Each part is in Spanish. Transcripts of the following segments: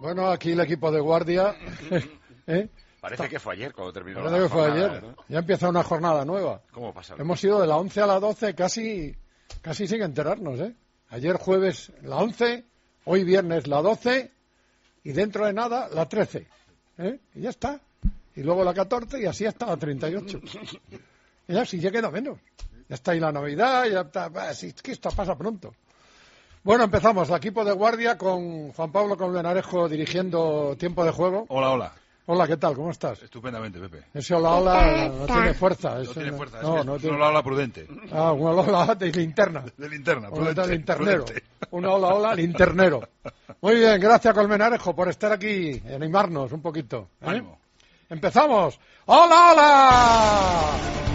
Bueno, aquí el equipo de guardia. Parece que fue ayer cuando terminó Parece que fue ayer, ¿no? Ya empieza una jornada nueva. ¿Cómo pasa? Hemos ido de la 11 a la 12 casi sin enterarnos, ¿eh? Ayer jueves la 11, hoy viernes la 12 y dentro de nada la 13, ¿eh? Y ya está. Y luego la 14 y así hasta la 38. Y ya sí, ya queda menos. Ya está ahí la Navidad, ya está. Es que esto pasa pronto. Bueno, empezamos. El equipo de guardia con Juan Pablo Colmenarejo dirigiendo tiempo de juego. Hola, hola. Hola, ¿qué tal? ¿Cómo estás? Estupendamente, Pepe. Ese hola no tiene fuerza. No tiene fuerza, no es tiene... un hola prudente. Ah, un hola de linterna. De linterna, prudente. De linternero. Prudente. Un hola linternero. Muy bien, gracias Colmenarejo por estar aquí, animarnos un poquito. Ánimo. ¡Empezamos! ¡Hola, hola!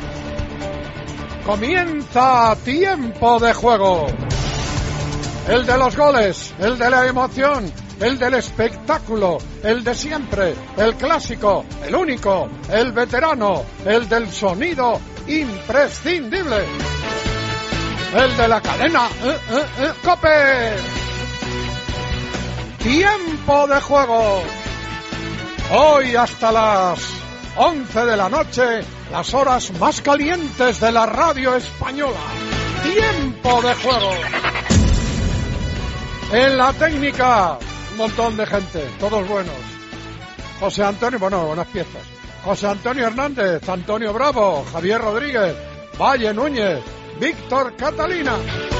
Comienza Tiempo de Juego. El de los goles, el de la emoción, el del espectáculo, el de siempre, el clásico, el único, el veterano, el del sonido imprescindible. El de la cadena ¡COPE! Tiempo de Juego. Hoy hasta las 11 de la noche, las horas más calientes de la radio española. Tiempo de Juego. En la técnica, un montón de gente, todos buenos. José Antonio, buenas piezas. José Antonio Hernández, Antonio Bravo, Javier Rodríguez, Valle Núñez, Víctor Catalina.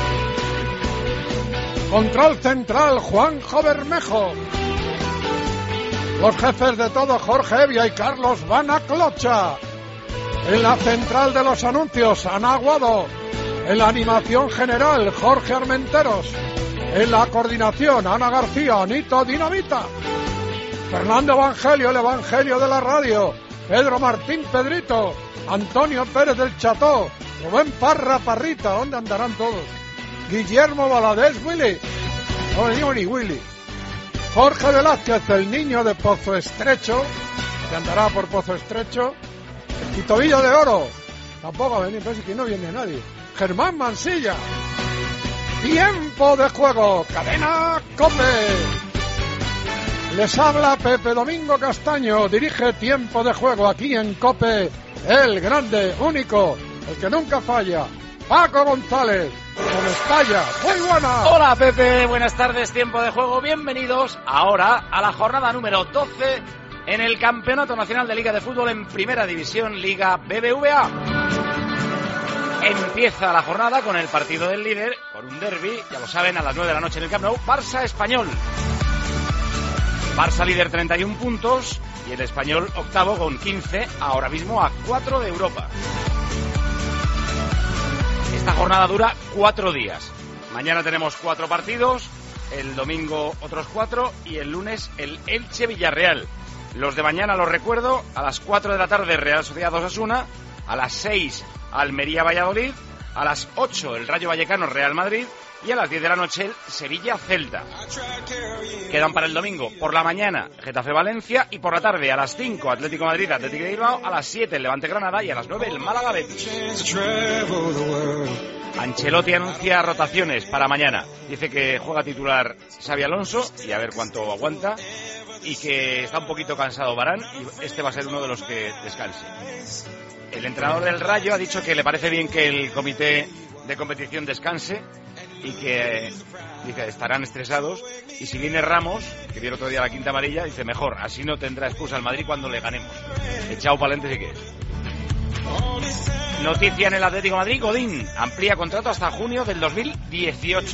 Control central, Juanjo Bermejo. Los jefes de todo, Jorge Evia y Carlos Vanaclocha. En la central de los anuncios, Ana Aguado. En la animación general, Jorge Armenteros. En la coordinación, Ana García, Anito Dinamita. Fernando Evangelio, el Evangelio de la radio. Pedro Martín Pedrito. Antonio Pérez del Cható. Rubén Parra Parrita, ¿dónde andarán todos? Guillermo Valadez Willy. No digo ni Willy. Jorge Velázquez, el niño de Pozo Estrecho, que andará por Pozo Estrecho. El Tobillo de Oro. Tampoco ha venido, parece que no viene nadie. Germán Mansilla. Tiempo de Juego, cadena COPE. Les habla Pepe Domingo Castaño, dirige Tiempo de Juego aquí en COPE, el grande, único, el que nunca falla, Paco González, con Estalla. Muy buena. Hola Pepe, buenas tardes, Tiempo de Juego, bienvenidos ahora a la jornada número 12 en el Campeonato Nacional de Liga de Fútbol en Primera División, Liga BBVA. Empieza la jornada con el partido del líder, con un derbi, ya lo saben, a las 9 de la noche en el Camp Nou, Barça-Español. Barça líder 31 puntos y el Español octavo con 15, ahora mismo a 4 de Europa. Esta jornada dura 4 días. Mañana tenemos 4 partidos, el domingo otros 4 y el lunes el Elche-Villarreal. Los de mañana los recuerdo, a las 4 de la tarde Real Sociedad Osasuna, a las 6 Almería-Valladolid, a las 8 el Rayo Vallecano-Real Madrid y a las 10 de la noche el Sevilla-Celta. Quedan para el domingo por la mañana Getafe-Valencia y por la tarde a las 5 Atlético Madrid-Atlético de Bilbao, a las 7 el Levante-Granada y a las 9 el Málaga-Betis. Ancelotti anuncia rotaciones para mañana. Dice que juega titular Xabi Alonso y a ver cuánto aguanta, y que está un poquito cansado Varane y este va a ser uno de los que descanse. El entrenador del Rayo ha dicho que le parece bien que el comité de competición descanse y que dice estarán estresados, y si viene Ramos, que vio el otro día la quinta amarilla, dice mejor, así no tendrá excusa al Madrid cuando le ganemos. Echao pa'lante si quieres. Noticia en el Atlético de Madrid, Godín amplía contrato hasta junio del 2018.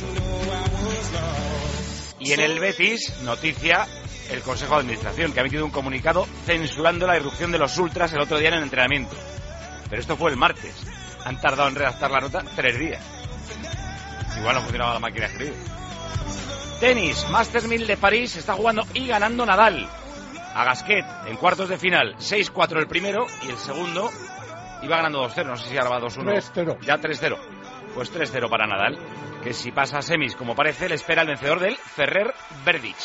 Y en el Betis, noticia, el Consejo de Administración, que ha emitido un comunicado censurando la irrupción de los ultras el otro día en el entrenamiento. Pero esto fue el martes. Han tardado en redactar la nota 3 días. Igual no funcionaba la máquina de escribir. Tenis, Masters 1000 de París, está jugando y ganando Nadal. A Gasquet, en cuartos de final, 6-4 el primero, y el segundo iba ganando 2-0, no sé si ahora va 2-1. 3-0. Ya 3-0. Pues 3-0 para Nadal, que si pasa a semis, como parece, le espera el vencedor del Ferrer Berdych.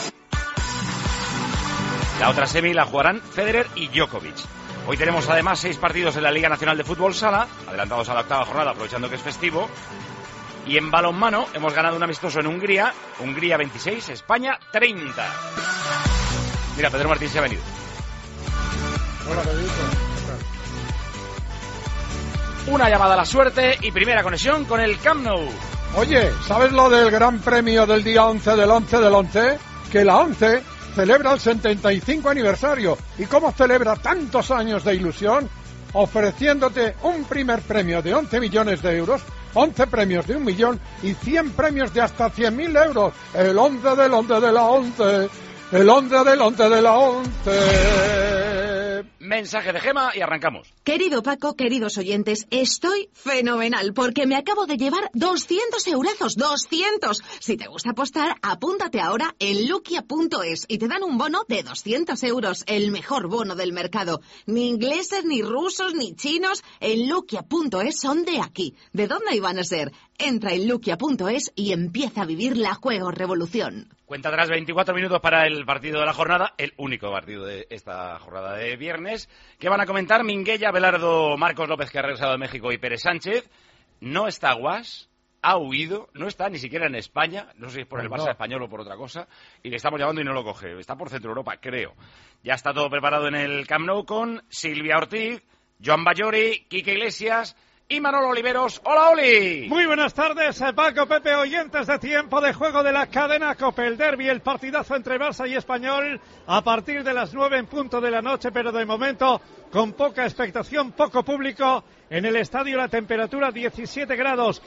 La otra semi la jugarán Federer y Djokovic. Hoy tenemos además 6 partidos en la Liga Nacional de Fútbol Sala, adelantados a la octava jornada, aprovechando que es festivo. Y en balonmano hemos ganado un amistoso en Hungría, Hungría 26, España 30. Mira, Pedro Martín se ha venido. Hola, Pedrito. Una llamada a la suerte y primera conexión con el Camp Nou. Oye, ¿sabes lo del gran premio del día 11 del 11 del 11? Que la 11 celebra el 75 aniversario. ¿Y cómo celebra tantos años de ilusión? Ofreciéndote un primer premio de 11 millones de euros, 11 premios de 1 millón y 100 premios de hasta 100.000 euros. El 11 del 11 de la 11. El 11 del 11 de la 11. Mensaje de Gema y arrancamos. Querido Paco, queridos oyentes, estoy fenomenal porque me acabo de llevar 200 eurazos, 200. Si te gusta apostar, apúntate ahora en Luquia.es y te dan un bono de 200 euros, el mejor bono del mercado. Ni ingleses, ni rusos, ni chinos, en Luquia.es son de aquí. ¿De dónde iban a ser? Entra en Luquia.es y empieza a vivir la juego revolución. Cuenta atrás 24 minutos para el partido de la jornada, el único partido de esta jornada de viernes, que van a comentar Minguella, Belardo, Marcos López, que ha regresado de México, y Pérez Sánchez. No está Guas, ha huido, no está ni siquiera en España, no sé si es por el Barça español o por otra cosa, y le estamos llamando y no lo coge. Está por Centro Europa, creo. Ya está todo preparado en el Camp Nou con Silvia Ortiz, Joan Bayori, Quique Iglesias y Manolo Oliveros. ¡Hola, Oli! Muy buenas tardes, Paco, Pepe, oyentes de Tiempo de Juego de la cadena COPE. El derbi, el partidazo entre Barça y Español a partir de las 9 en punto de la noche, pero de momento con poca expectación, poco público. En el estadio la temperatura 17 grados,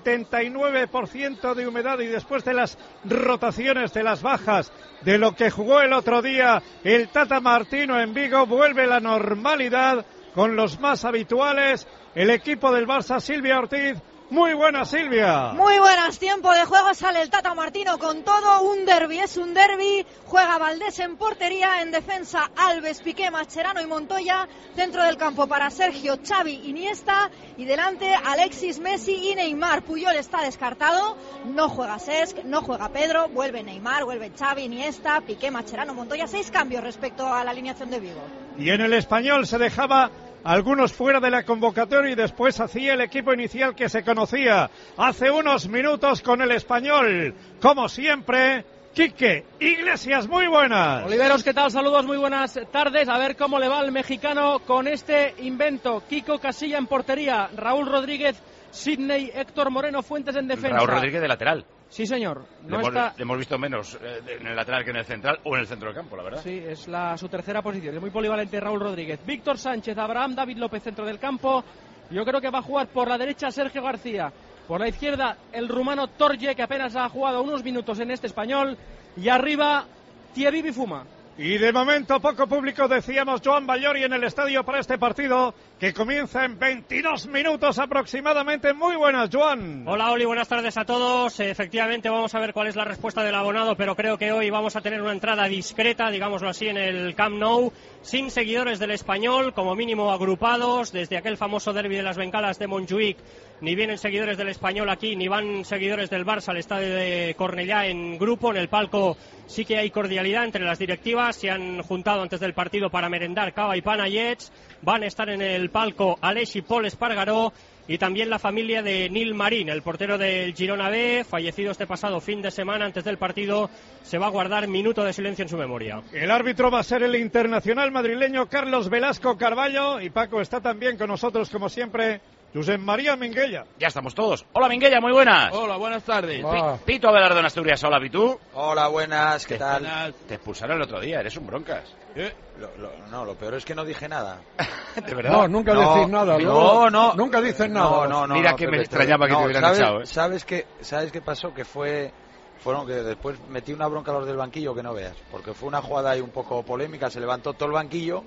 79% de humedad, y después de las rotaciones, de las bajas, de lo que jugó el otro día el Tata Martino en Vigo, vuelve la normalidad con los más habituales. El equipo del Barça, Silvia Ortiz. Muy buenas, Silvia. Muy buenas, Tiempo de Juego. Sale el Tata Martino con todo. Un derbi, es un derbi. Juega Valdés en portería, en defensa Alves, Piqué, Mascherano y Montoya. Dentro del campo para Sergio, Xavi, Iniesta. Y delante Alexis, Messi y Neymar. Puyol está descartado. No juega Cesc, no juega Pedro. Vuelve Neymar, vuelve Xavi, Iniesta, Piqué, Mascherano, Montoya. 6 cambios respecto a la alineación de Vigo. Y en el Español se dejaba algunos fuera de la convocatoria y después hacía el equipo inicial que se conocía hace unos minutos con el Español. Como siempre, Quique Iglesias, muy buenas. Oliveros, ¿qué tal? Saludos, muy buenas tardes. A ver cómo le va al mexicano con este invento. Kiko Casilla en portería, Raúl Rodríguez, Sidney, Héctor Moreno, Fuentes en defensa. Raúl Rodríguez de lateral. Sí, señor. Le hemos visto menos en el lateral que en el central o en el centro del campo, la verdad. Sí, es su tercera posición. Es muy polivalente Raúl Rodríguez. Víctor Sánchez, Abraham, David López, centro del campo. Yo creo que va a jugar por la derecha Sergio García. Por la izquierda el rumano Torje, que apenas ha jugado unos minutos en este Español. Y arriba Thierry Bifuma. Y de momento poco público, decíamos, Joan Bayori en el estadio para este partido que comienza en 22 minutos aproximadamente. Muy buenas, Joan. Hola, Oli, buenas tardes a todos. Efectivamente vamos a ver cuál es la respuesta del abonado, pero creo que hoy vamos a tener una entrada discreta, digámoslo así, en el Camp Nou, sin seguidores del Español, como mínimo agrupados, desde aquel famoso derbi de las Bengalas de Montjuïc. Ni vienen seguidores del Español aquí, ni van seguidores del Barça al estadio de Cornellà en grupo. En el palco sí que hay cordialidad entre las directivas. Se han juntado antes del partido para merendar cava y panayets. Van a estar en el palco Aleix y Pol Espargaró y también la familia de Nil Marín, el portero del Girona B, fallecido este pasado fin de semana. Antes del partido se va a guardar minuto de silencio en su memoria. El árbitro va a ser el internacional madrileño Carlos Velasco Carballo, y Paco está también con nosotros como siempre, Josep María Minguella. Ya estamos todos. Hola, Minguella, muy buenas. Hola, buenas tardes. Pito Abelardo en Asturias. Hola, Pitu. Hola, buenas, ¿qué tal? Te expulsaron el otro día, eres un broncas. Lo peor es que no dije nada. ¿De verdad? No, nunca decís nada. No. Nunca dices nada. Mira que me extrañaba que te hubieran echado, ¿eh? ¿Sabes qué pasó? Que fueron que después metí una bronca a los del banquillo que no veas. Porque fue una jugada ahí un poco polémica, se levantó todo el banquillo.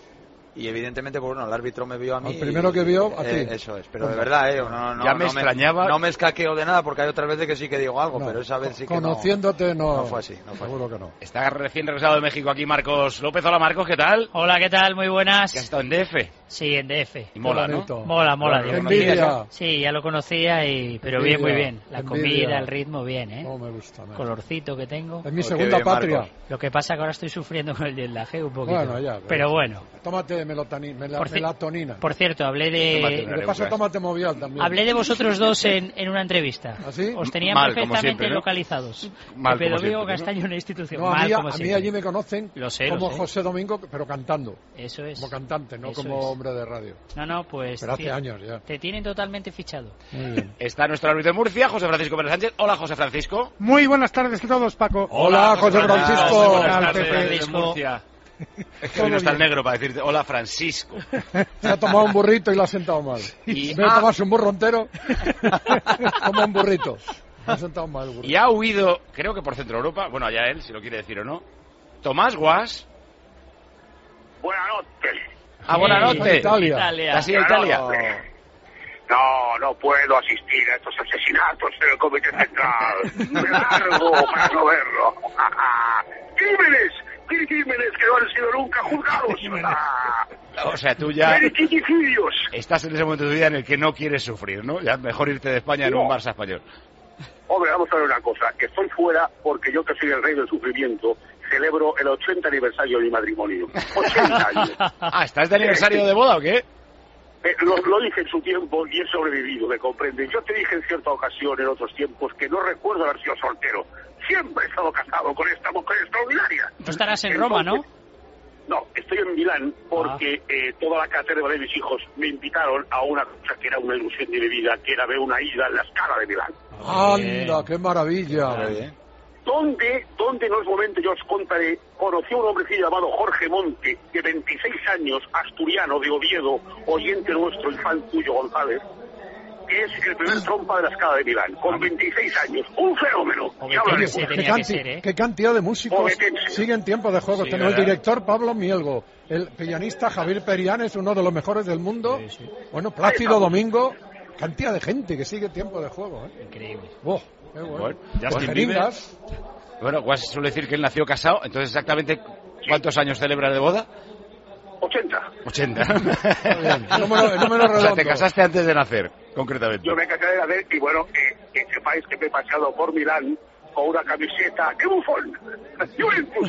Y evidentemente, pues bueno, el árbitro me vio a mí. El primero que vio a ti. Eso es, pero de verdad, ya me extrañaba. No me escaqueo de nada, porque hay otras veces que sí que digo algo, pero esa vez sí que conociéndote no fue así. Seguro que no. Está recién regresado de México aquí Marcos López. Hola, Marcos, ¿qué tal? Hola, ¿qué tal? Muy buenas. ¿Que has estado en DF? Sí, en DF. Y mola, ¿no? Mola. Envidia. Sí, ya lo conocía, pero bien, muy bien. La comida, el ritmo, bien, ¿eh? No me gusta. Colorcito que tengo. Es mi segunda patria. Lo que pasa que ahora estoy sufriendo con el jet lag, un poquito. Bueno, ya. Pero bueno. Tómate de melatonina. Por cierto, hablé de... De paso, tómate Movial también. Hablé de vosotros dos en una entrevista. ¿Ah, sí? Os tenían Mal, perfectamente siempre, ¿no? localizados. Mal, Pepe como Domingo siempre, Castaño en la institución. No, Mal, a como mí siempre. allí me conocen como José Domingo, pero cantando. Eso es. Como cantante, no Eso como es. hombre de radio. No, pues... Pero hace años ya. Te tienen totalmente fichado. Muy bien. Está nuestro árbitro de Murcia, José Francisco Pérez Sánchez. Hola, José Francisco. Muy buenas tardes a todos, Paco. Hola, José Francisco. Buenas Hola, tardes, Pepe. desde Murcia. Es que hoy no está el negro para decirte hola, Francisco. Se ha tomado un burrito y lo ha sentado mal. Y- En vez de tomarse un burro entero, toma un burrito. Lo ha sentado mal el burro. Y ha huido, creo que por Centro Europa, bueno, allá él, si lo quiere decir o no, Tomás Guas. Buenas noches. Buenas noches. Italia. ¿Te has ido a Italia? No puedo asistir a estos asesinatos en el Comité Central. Me largo para no verlo. ¡Crímenes que no han sido nunca juzgados! O sea, tú ya ¡Veriquiticidios! estás en ese momento de tu vida en el que no quieres sufrir, ¿no? Ya mejor irte de España en un Barça español. Hombre, vamos a ver una cosa. Que estoy fuera porque yo, que soy el rey del sufrimiento, celebro el 80 aniversario de mi matrimonio. 80 años. ¿Estás de aniversario de boda o qué? Lo dije en su tiempo y he sobrevivido, ¿me comprende? Yo te dije en cierta ocasión, en otros tiempos, que no recuerdo haber sido soltero. Siempre he estado casado con esta mujer extraordinaria. Tú estarás en Roma, ¿no? No, estoy en Milán porque toda la cátedra de mis hijos me invitaron a una cosa que era una ilusión de mi vida, que era ver una ida en la Scala de Milán. Anda, qué maravilla. ¿Dónde no es momento, yo os contaré, conocí a un hombrecillo llamado Jorge Monte, de 26 años, asturiano de Oviedo, oyente nuestro, y fan tuyo, González, que es el primer trompa de la Scala de Milán, con 26 años, un fenómeno. Ya hablaremos. ¿Qué cantidad de músicos Obetense. siguen tiempo de juego? Sí, Tenemos el ¿verdad? director Pablo Mielgo, el pianista Javier Perianes, uno de los mejores del mundo. Bueno, Plácido Domingo, cantidad de gente que sigue tiempo de juego. Increíble. Qué bueno. Bueno, Justin Jeringas. Bueno, Guas suele decir que él nació casado, entonces exactamente ¿cuántos años celebra de boda? 80. 80. Está bien. El número O sea, redondo. te casaste antes de nacer, concretamente. Yo me casé de hacer y bueno, que sepáis que me he paseado por Milán con una camiseta de Buffon, Juventus,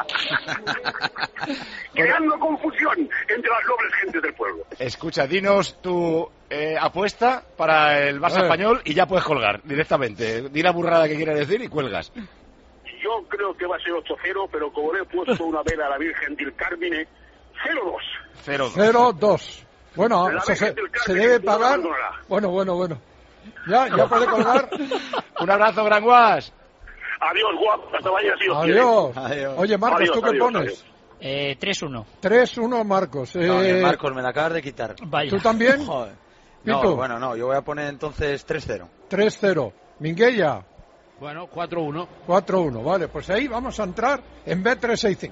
creando confusión entre las nobles gentes del pueblo. Escucha, dinos tu apuesta para el Barça español y ya puedes colgar directamente. Di la burrada que quieras decir y cuelgas. Yo creo que va a ser 8-0, pero como le he puesto una vela a la Virgen del Carmine, 0-2. 0-2. Bueno, La eso Virgen del se Carmen debe no pagar. lo abandonará. Bueno. Ya puede colgar. Un abrazo, Gran Guas. Adiós, guapo. Hasta mañana, si Dios Adiós. Adiós. Oye, Marcos, Adiós, ¿tú qué adiós, pones? 3-1. 3-1, Marcos. No, Marcos, me la acabas de quitar. Vaya. ¿Tú también? Joder. ¿Y tú? No, yo voy a poner entonces 3-0. 3-0. Minguella. Bueno, 4-1. 4-1, vale, pues ahí vamos a entrar en B365.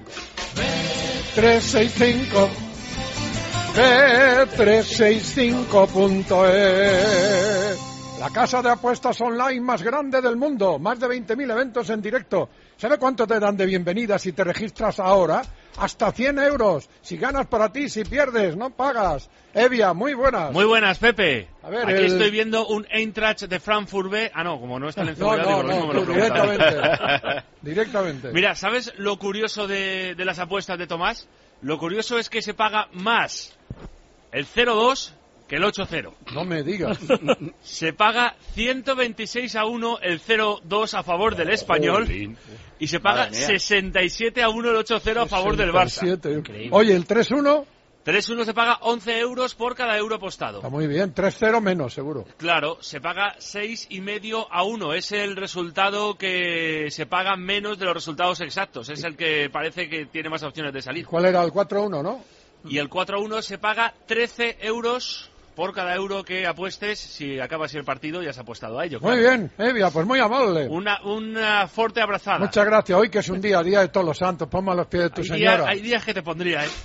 B365. B365.es. La casa de apuestas online más grande del mundo. Más de 20.000 eventos en directo. ¿Sabe cuánto te dan de bienvenida si te registras ahora? Hasta 100 euros. Si ganas para ti, si pierdes, no pagas. Evia, muy buenas. Muy buenas, Pepe. A ver, aquí estoy viendo un Eintracht de Frankfurt B. Ah, no, como no está en el cebollado, digo, lo mismo me lo preguntan. Directamente. Mira, ¿sabes lo curioso de las apuestas de Tomás? Lo curioso es que se paga más el 0-2 que el 8-0. No me digas. Se paga 126-1 el 0-2 a favor del Español y se paga 67-1 el 8-0 a favor del Barça. 67. Oye, el 3-1 3-1 se paga 11 euros por cada euro apostado. está muy bien. 3-0 menos, seguro. Claro, se paga 6,5-1. Es el resultado que se paga menos de los resultados exactos. Es el que parece que tiene más opciones de salir. ¿Cuál era el 4-1, no? Y el 4-1 se paga 13 euros por cada euro que apuestes. Si acaba así el partido, ya has apostado a ello. Muy bien, Evia, pues muy amable. Una fuerte abrazada. Muchas gracias. Hoy que es un día de todos los santos, ponme a los pies de tu Hay señora. hay días que te pondría, ¿eh?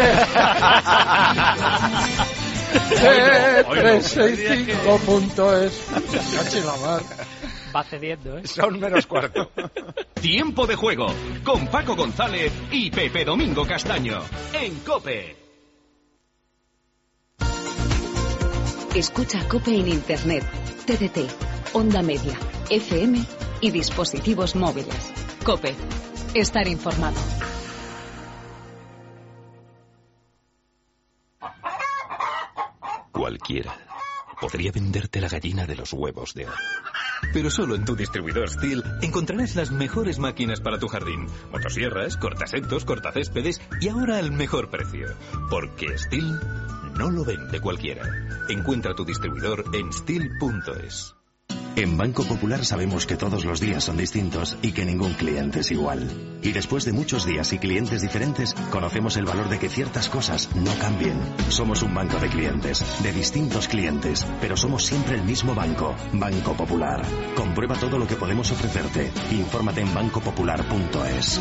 B365.es. Cachi la mar. Va cediendo, ¿eh? Son menos cuarto. Tiempo de juego con Paco González y Pepe Domingo Castaño en COPE. Escucha COPE en Internet, TDT, Onda Media, FM y dispositivos móviles. COPE. Estar informado. cualquiera podría venderte la gallina de los huevos de oro. Pero solo en tu distribuidor STIHL encontrarás las mejores máquinas para tu jardín. Motosierras, cortasetos, cortacéspedes y ahora al mejor precio. Porque STIHL no lo vende cualquiera. Encuentra tu distribuidor en STIHL.es. En Banco Popular sabemos que todos los días son distintos y que ningún cliente es igual. Y después de muchos días y clientes diferentes, conocemos el valor de que ciertas cosas no cambien. Somos un banco de clientes, de distintos clientes, pero somos siempre el mismo banco. Banco Popular. Comprueba todo lo que podemos ofrecerte. Infórmate en bancopopular.es.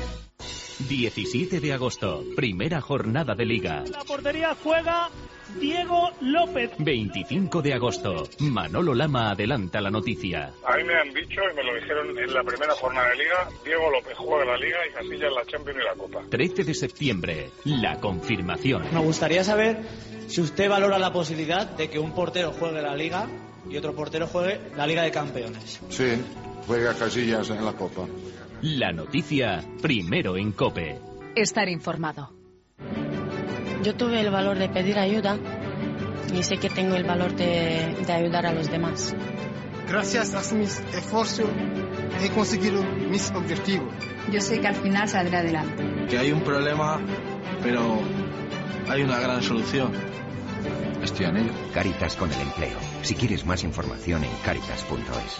17 de agosto, primera jornada de Liga. La portería juega Diego López. 25 de agosto, Manolo Lama adelanta la noticia. A mí me han dicho, y me lo dijeron en la primera jornada de Liga, Diego López juega la Liga y Casillas la Champions y la Copa. 13 de septiembre, la confirmación. Me gustaría saber si usted valora la posibilidad de que un portero juegue la Liga y otro portero juegue la Liga de Campeones. Sí, juega Casillas en la Copa. La noticia, primero en COPE. Estar informado. Yo tuve el valor de pedir ayuda y sé que tengo el valor de ayudar a los demás. Gracias a mis esfuerzos he conseguido mis objetivos. Yo sé que al final saldré adelante. Que hay un problema, pero hay una gran solución. Estoy en ello. Cáritas con el empleo. Si quieres más información en cáritas.es.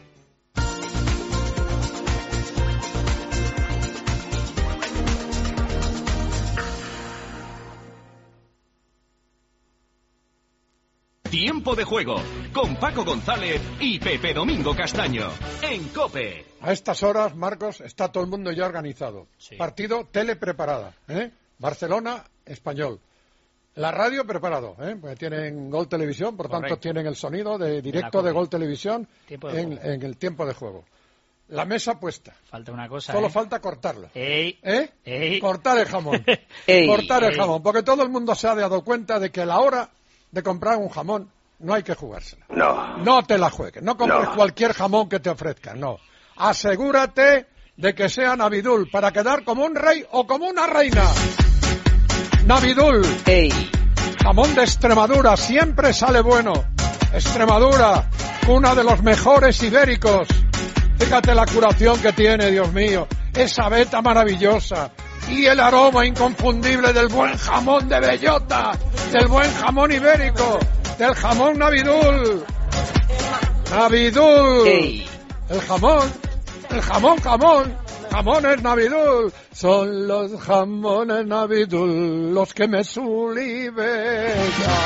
Tiempo de juego con Paco González y Pepe Domingo Castaño en COPE. A estas horas, Marcos, está todo el mundo ya organizado. Sí. Partido tele preparada, Barcelona, Español. La radio preparado, porque tienen Gol Televisión, por tanto tienen el sonido de directo de Gol Televisión en el tiempo de juego. La mesa puesta. Falta una cosa. Solo falta cortarla. Ey. Cortar el jamón. Cortar el jamón, porque todo el mundo se ha dado cuenta de que a la hora de comprar un jamón no hay que jugársela. No te la juegues. No compres cualquier jamón que te ofrezcan, no. Asegúrate de que sea Navidul para quedar como un rey o como una reina. Navidul. Jamón de Extremadura, siempre sale bueno. Extremadura, una de los mejores ibéricos. Fíjate la curación que tiene, Dios mío. Esa veta maravillosa. Y el aroma inconfundible del buen jamón de bellota, del buen jamón ibérico, del jamón Navidul. Navidul. El jamón, jamones Navidul. Son los jamones Navidul los que me sublivellan.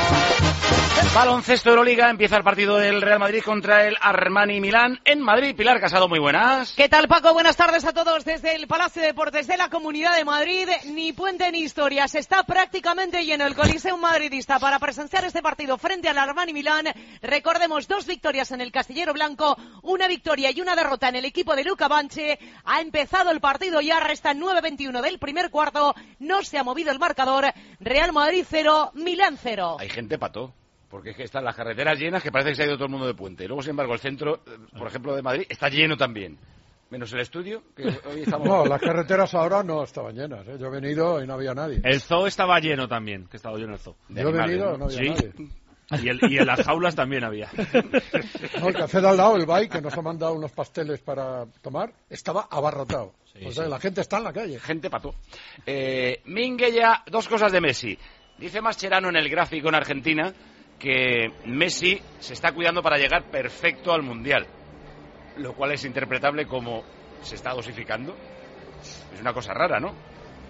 Baloncesto Euroliga, empieza el partido del Real Madrid contra el Armani Milán en Madrid. Pilar Casado, muy buenas. ¿Qué tal, Paco? Buenas tardes a todos desde el Palacio de Deportes de la Comunidad de Madrid. Ni puente ni historias, está prácticamente lleno el Coliseum madridista para presenciar este partido frente al Armani Milán. Recordemos, 2 victorias en el Castillero Blanco, 1 victoria y 1 derrota en el equipo de Luca Banche. Ha empezado el partido ya, resta 9:21 del primer cuarto, no se ha movido el marcador. Real Madrid 0, Milán 0. Hay gente pató. Porque es que están las carreteras llenas, que parece que se ha ido todo el mundo de puente. Luego, sin embargo, el centro, por ejemplo, de Madrid, está lleno también. Menos el estudio, que hoy estamos... No, las carreteras ahora no estaban llenas. Yo he venido y no había nadie. El zoo estaba lleno también, que estaba lleno el zoo. Yo he venido, no había nadie. Y en las jaulas también había. No, el café de al lado, el Bay, que nos ha mandado unos pasteles para tomar, estaba abarrotado. Sí, o sea, la gente está en la calle. Gente pató. Minguella, 2 cosas de Messi. Dice Mascherano en el gráfico en Argentina que Messi se está cuidando para llegar perfecto al Mundial, lo cual es interpretable como se está dosificando. Es una cosa rara, ¿no?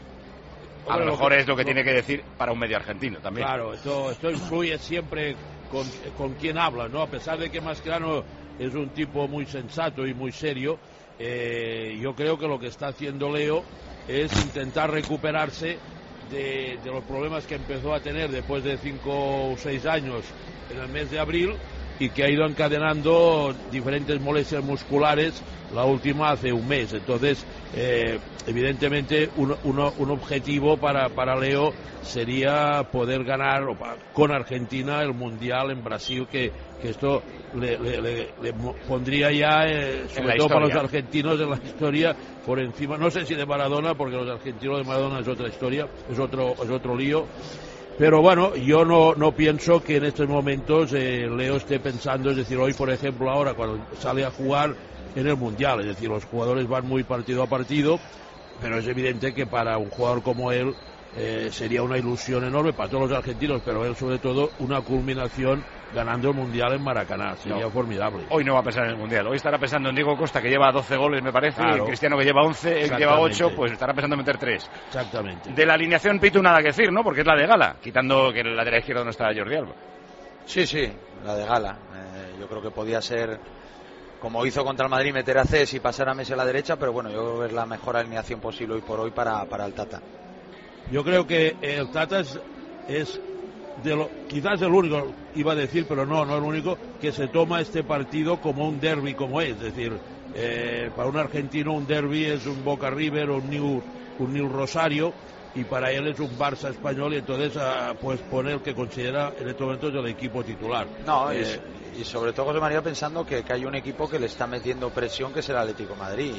A lo mejor es lo que tiene que decir para un medio argentino también. Claro, esto influye siempre con quien habla, ¿no? A pesar de que Mascherano es un tipo muy sensato y muy serio, yo creo que lo que está haciendo Leo es intentar recuperarse de los problemas que empezó a tener después de 5 o 6 años en el mes de abril y que ha ido encadenando diferentes molestias musculares, la última hace un mes. Entonces, evidentemente, un objetivo para Leo sería poder ganar con Argentina el Mundial en Brasil, que esto le pondría ya, sobre todo para los argentinos, en la historia por encima, no sé si de Maradona, porque los argentinos de Maradona es otra historia, es otro lío. Pero bueno, yo no pienso que en estos momentos Leo esté pensando, es decir, hoy por ejemplo ahora cuando sale a jugar en el Mundial, es decir, los jugadores van muy partido a partido, pero es evidente que para un jugador como él sería una ilusión enorme para todos los argentinos, pero él sobre todo una culminación ganando el Mundial en Maracaná, sería formidable. Hoy no va a pensar en el Mundial, hoy estará pensando en Diego Costa, que lleva 12 goles me parece, claro. Y Cristiano que lleva 11, él lleva 8, pues estará pensando en meter 3. Exactamente. De la alineación Pitu nada que decir, ¿no? Porque es la de Gala, quitando que en el lateral izquierdo no está Jordi Alba. Sí, la de Gala. Yo creo que podía ser, como hizo contra el Madrid, meter a Cés y pasar a Messi a la derecha, pero bueno, yo creo que es la mejor alineación posible hoy por hoy para el Tata. Yo creo que el Tata es quizás el único, iba a decir, pero no el único, que se toma este partido como un derbi como es decir, para un argentino un derbi es un Boca River o un Newell's Rosario, y para él es un Barça español, y entonces pues pone el que considera en estos momentos el equipo titular. Y sobre todo José María pensando que hay un equipo que le está metiendo presión, que es el Atlético de Madrid.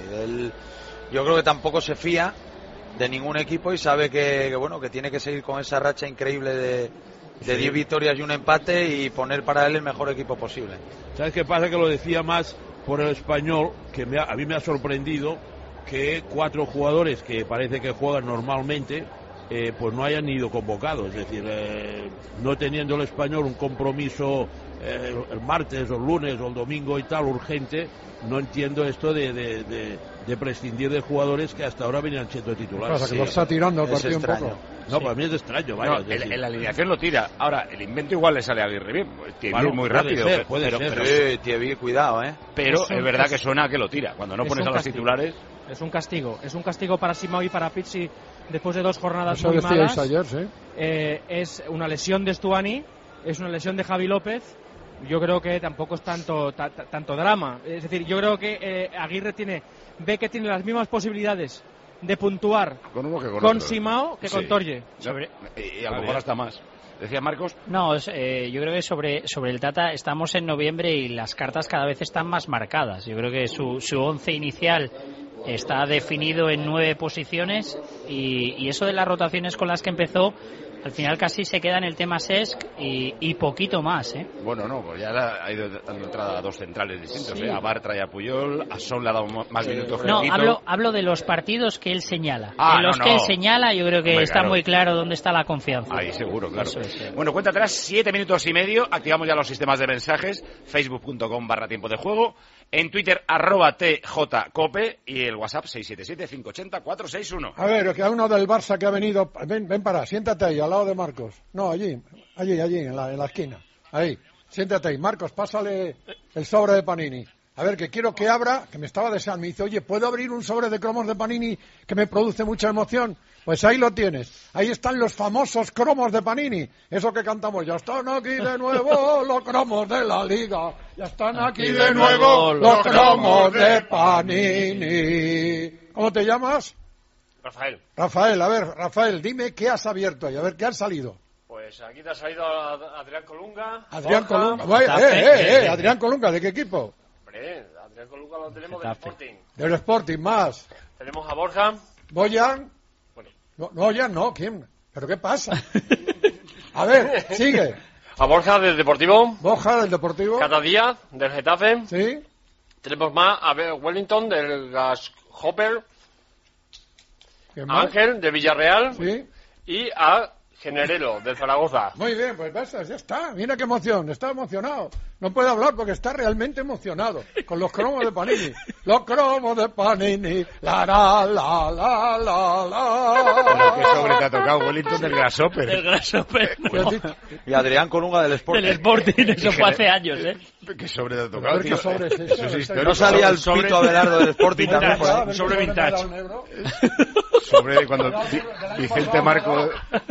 Yo creo que tampoco se fía de ningún equipo y sabe que tiene que seguir con esa racha increíble de 10 victorias y un empate y poner para él el mejor equipo posible. ¿Sabes qué pasa? Que lo decía más por el Español, que a mí me ha sorprendido que 4 jugadores que parece que juegan normalmente pues no hayan ido convocados, es decir, no teniendo el Español un compromiso el martes o el lunes o el domingo y tal urgente, no entiendo esto de prescindir de jugadores que hasta ahora venían siendo titulares. Pasa que lo está tirando el partido un poco. No, para mí es extraño. Vaya, en la alineación lo tira. Ahora, el invento igual le sale a Aguirre bien. Thierry es muy rápido. Puede ser. Thierry, cuidado, Pero es verdad que suena a que lo tira. Cuando no pones a los titulares... Es un castigo para Simao y para Pizzi después de 2 jornadas eso muy malas. Ayer, ¿sí? Es una lesión de Stuani, es una lesión de Javi López. Yo creo que tampoco es tanto drama. Es decir, yo creo que Aguirre ve que tiene las mismas posibilidades de puntuar con Simao que con Torje. Y a lo mejor hasta más. ¿Decía Marcos? No, yo creo que sobre el Tata estamos en noviembre y las cartas cada vez están más marcadas. Yo creo que su 11 inicial está definido en 9 posiciones y eso de las rotaciones con las que empezó, al final casi se queda en el tema Cesc y poquito más, Bueno, no, pues ya ha ido dando entrada a 2 centrales distintos, A Bartra y a Puyol, a Son le ha dado más minutos. No, hablo de los partidos que él señala. En los que él señala yo creo que está muy claro dónde está la confianza. Ahí seguro, claro. Bueno, cuenta atrás, 7 minutos y medio, activamos ya los sistemas de mensajes, facebook.com/tiempo de juego, en Twitter @tjcope y el WhatsApp 677-580-461. A ver, que a uno del Barça que ha venido, ven para, siéntate ahí, al lado de Marcos. No, allí, en la esquina. Ahí, siéntate ahí. Marcos, pásale el sobre de Panini. A ver, que quiero que abra, que me estaba deseando. Me dice, oye, ¿puedo abrir un sobre de cromos de Panini que me produce mucha emoción? Pues ahí lo tienes. Ahí están los famosos cromos de Panini. Eso que cantamos, ya están aquí de nuevo los cromos de la Liga. Ya están aquí de nuevo los cromos de Panini. ¿Cómo te llamas? Rafael, a ver, Rafael, dime qué has abierto ahí, a ver qué ha salido. Pues aquí te ha salido Adrián Colunga. Adrián Colunga, Adrián Colunga, ¿de qué equipo? Hombre, Adrián Colunga lo tenemos del Sporting. Del Sporting, más. Tenemos a Borja. ¿Boyan? Bueno. No, Boyan no, ¿quién? ¿Pero qué pasa? A ver, sigue. A Borja del Deportivo. Borja del Deportivo. Cata Díaz del Getafe. Sí. Tenemos más a Wellington del Grasshopper. Ángel de Villarreal. Sí. Y a Generelo del Zaragoza. Muy bien, pues ya está. Mira qué emoción, está emocionado. No puede hablar porque está realmente emocionado con los cromos de Panini. Los cromos de Panini. La. Pero qué sobre te ha tocado, Wellington del Grasshopper. Del Grasshopper. Y Adrián Colunga del Sporting. Del Sporting, eso fue hace años, ¿Qué sobre te ha tocado, tío? ¿Qué sobre es eso? No salía el Pito Abelardo del Sporting también. Sobre vintage. Sobre cuando Vicente Marco...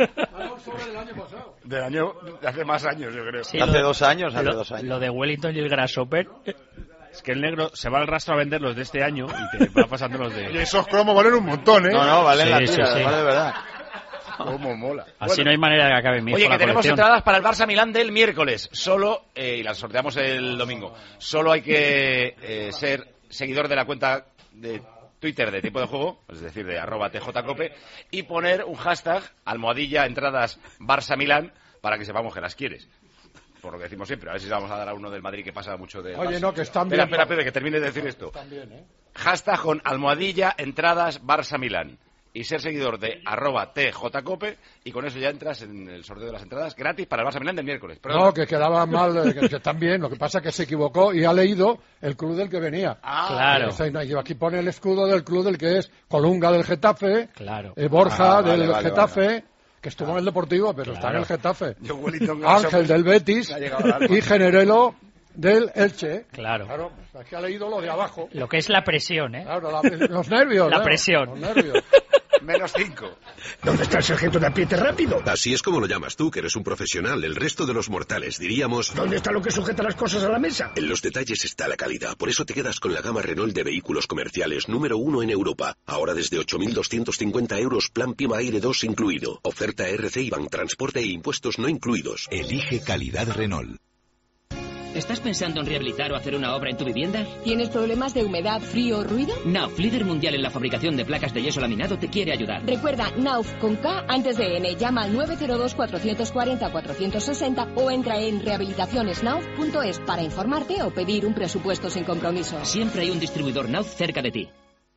de hace más años, yo creo. Sí, hace 2 años. Lo de Wellington y el Grasshopper. Es que el negro se va al rastro a vender los de este año y te va pasando los de... Y esos cromos valen un montón, ¿eh? No, valen la tira, vale de verdad. Cómo mola. Así no hay manera de que acabe mi. Oye, que tenemos entradas para el Barça Milán del miércoles. Solo, y las sorteamos el domingo. Solo hay que ser seguidor de la cuenta de Twitter de Tiempo de Juego, es decir, de @tjcope, y poner un hashtag #entradas Barça Milán para que sepamos que las quieres. Por lo que decimos siempre, a ver si vamos a dar a uno del Madrid que pasa mucho de... Oye, Barça. no, que están bien. Espera, Pepe, que termine de decir esto. Están bien, ¿eh? Hashtag con #entradas Barça Milán. Y ser seguidor de @tjcope, y con eso ya entras en el sorteo de las entradas gratis para el Barça Milán del miércoles. Perdona. No, que quedaba mal, que están bien. Lo que pasa es que se equivocó y ha leído el club del que venía. Claro. Aquí pone el escudo del club del que es Colunga del Getafe, claro. Borja del vale, Getafe, vale. Que estuvo en el Deportivo, pero está en el Getafe. Wellington Ángel del Betis y Generelo del Elche. Claro. Claro, pues aquí ha leído lo de abajo. Lo que es la presión, ¿eh? Claro, los nervios. La presión. Los nervios. -5. ¿Dónde está el sargento de apriete rápido? Así es como lo llamas tú, que eres un profesional. El resto de los mortales diríamos... ¿Dónde está lo que sujeta las cosas a la mesa? En los detalles está la calidad. Por eso te quedas con la gama Renault de vehículos comerciales número 1 en Europa. Ahora desde 8.250 euros, plan Pima Aire 2 incluido. Oferta RC IBAN, transporte e impuestos no incluidos. Elige calidad Renault. ¿Estás pensando en rehabilitar o hacer una obra en tu vivienda? ¿Tienes problemas de humedad, frío o ruido? Nauf, líder mundial en la fabricación de placas de yeso laminado, te quiere ayudar. Recuerda, Nauf con K antes de N. Llama al 902-440-460 o entra en rehabilitacionesnauf.es para informarte o pedir un presupuesto sin compromiso. Siempre hay un distribuidor Nauf cerca de ti.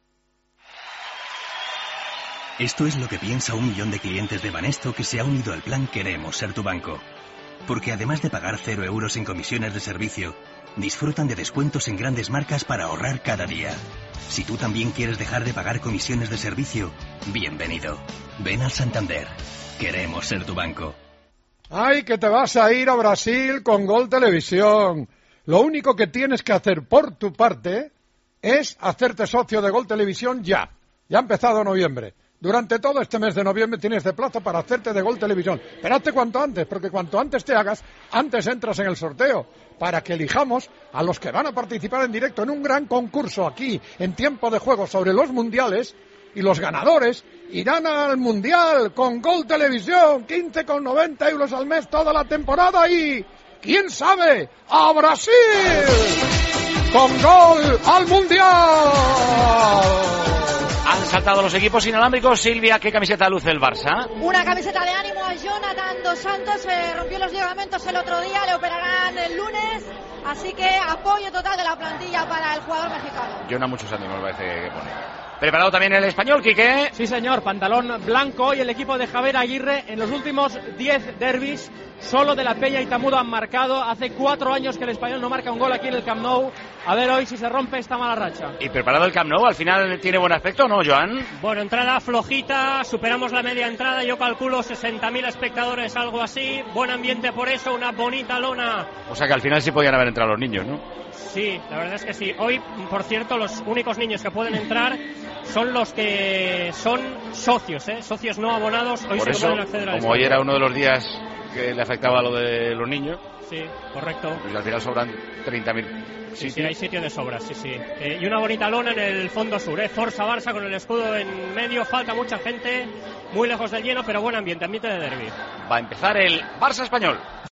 Esto es lo que piensa 1 millón de clientes de Banesto que se ha unido al plan Queremos Ser Tu Banco. Porque además de pagar 0 euros en comisiones de servicio, disfrutan de descuentos en grandes marcas para ahorrar cada día. Si tú también quieres dejar de pagar comisiones de servicio, bienvenido. Ven al Santander. Queremos ser tu banco. ¡Ay, que te vas a ir a Brasil con Gol Televisión! Lo único que tienes que hacer por tu parte es hacerte socio de Gol Televisión ya. Ya ha empezado noviembre. Durante todo este mes de noviembre tienes de plazo para hacerte de Gol Televisión. Pero hazte cuanto antes, porque cuanto antes te hagas, antes entras en el sorteo, para que elijamos a los que van a participar en directo en un gran concurso aquí, en Tiempo de Juego, sobre los mundiales, y los ganadores irán al Mundial con Gol Televisión, 15,90 euros al mes toda la temporada y, ¿quién sabe?, ¡a Brasil! ¡Con Gol al Mundial! Han saltado los equipos inalámbricos. Silvia, ¿qué camiseta luce el Barça? Una camiseta de ánimo a Jonathan Dos Santos, se rompió los ligamentos el otro día, le operarán el lunes, así que apoyo total de la plantilla para el jugador mexicano. Jonah, muchos ánimos me parece que pone. ¿Preparado también el español, Quique? Sí, señor, pantalón blanco y el equipo de Javier Aguirre en los últimos 10 derbis. Solo de la Peña y Tamudo han marcado. Hace 4 años que el español no marca un gol aquí en el Camp Nou. A ver hoy si se rompe esta mala racha. ¿Y preparado el Camp Nou? ¿Al final tiene buen aspecto o no, Joan? Bueno, entrada flojita, superamos la media entrada, yo calculo 60.000 espectadores, algo así. Buen ambiente por eso, una bonita lona. O sea que al final sí podían haber entrado los niños, ¿no? Sí, la verdad es que sí. Hoy, por cierto, los únicos niños que pueden entrar son los que son socios, socios no abonados. Hoy por se eso, pueden acceder a como hoy era uno de los días que le afectaba lo de los niños. Sí, correcto. Pues al final sobran 30.000 sitios. Sí, hay sitio de sobra, sí. Y una bonita lona en el fondo sur, Forza Barça con el escudo en medio, falta mucha gente, muy lejos del lleno, pero buen ambiente de derbi. Va a empezar el Barça español.